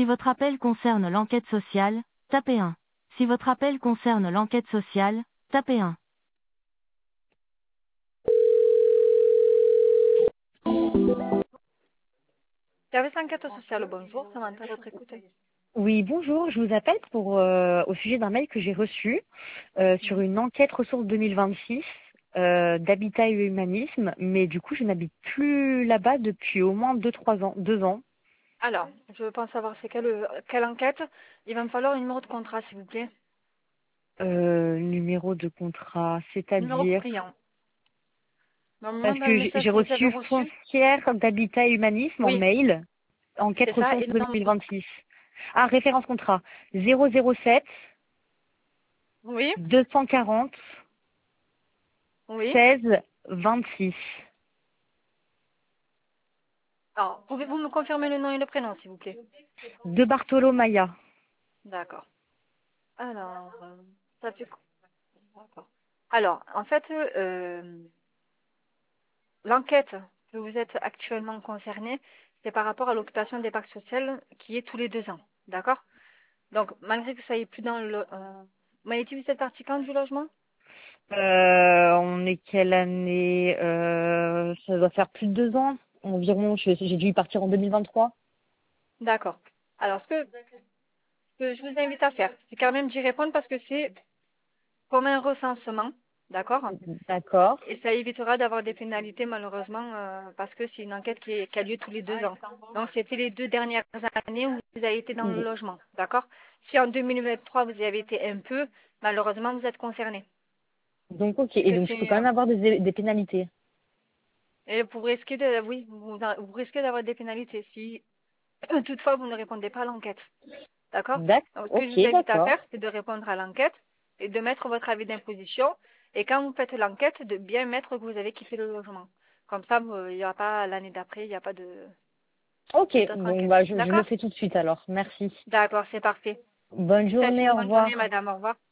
Si votre appel concerne l'enquête sociale, tapez 1. Si votre appel concerne l'enquête sociale, tapez 1. Service enquête sociale, bonjour, Samantha, votre écoute. Oui, bonjour. Je vous appelle pour au sujet d'un mail que j'ai reçu sur Oui. une enquête ressources 2026 d'habitat et humanisme, mais du coup, je n'habite plus là-bas depuis au moins 2 3 ans, 2 ans. Alors, je pense savoir c'est quelle enquête. Il va me falloir un numéro de contrat, s'il vous plaît. Numéro de contrat, Numéro c'est-à-dire client. Normalement, parce dans le que message j'ai que vous avez reçu reçu, foncière d'habitat et humanisme en oui, mail, enquête c'est ça. ressources Et non, 2026. Ah, référence contrat 007 oui, 240 oui. 16 26. Alors, pouvez-vous me confirmer le nom et le prénom, s'il vous plaît? De Bartolo Maya. D'accord. Alors, ça fait quoi? D'accord. Alors, en fait, l'enquête que vous êtes actuellement concerné, c'est par rapport à l'occupation des parcs sociaux qui est tous les 2 ans. D'accord? Donc, malgré que ça y est plus dans le... Maïti, vous êtes parti quand du logement? On est quelle année ça doit faire plus de 2 ans environ. J'ai dû y partir en 2023. D'accord. Alors, ce que je vous invite à faire, c'est quand même d'y répondre parce que c'est comme un recensement. D'accord? D'accord. Et ça évitera d'avoir des pénalités, malheureusement, parce que c'est une enquête qui a lieu tous les 2 ans. Donc, c'était les 2 dernières années où vous avez été dans le logement. D'accord? Si en 2023, vous y avez été un peu, malheureusement, vous êtes concerné. Donc ok. Parce Et que donc je peux c'est... quand même avoir des pénalités. Et vous risquez de... Oui, vous risquez d'avoir des pénalités si toutefois vous ne répondez pas à l'enquête. D'accord? Donc, ce que je Ok, vous invite à d'accord. faire, c'est de répondre à l'enquête et de mettre votre avis d'imposition. Et quand vous faites l'enquête, de bien mettre que vous avez quitté le logement. Comme ça, il n'y aura pas l'année d'après, il n'y a pas Ok. d'autres Bon enquêtes. bah je le D'accord? fais tout de suite alors. Merci. D'accord, c'est parfait. Bonne Je vous souhaite journée. une Au bonne journée, revoir. madame. Au revoir.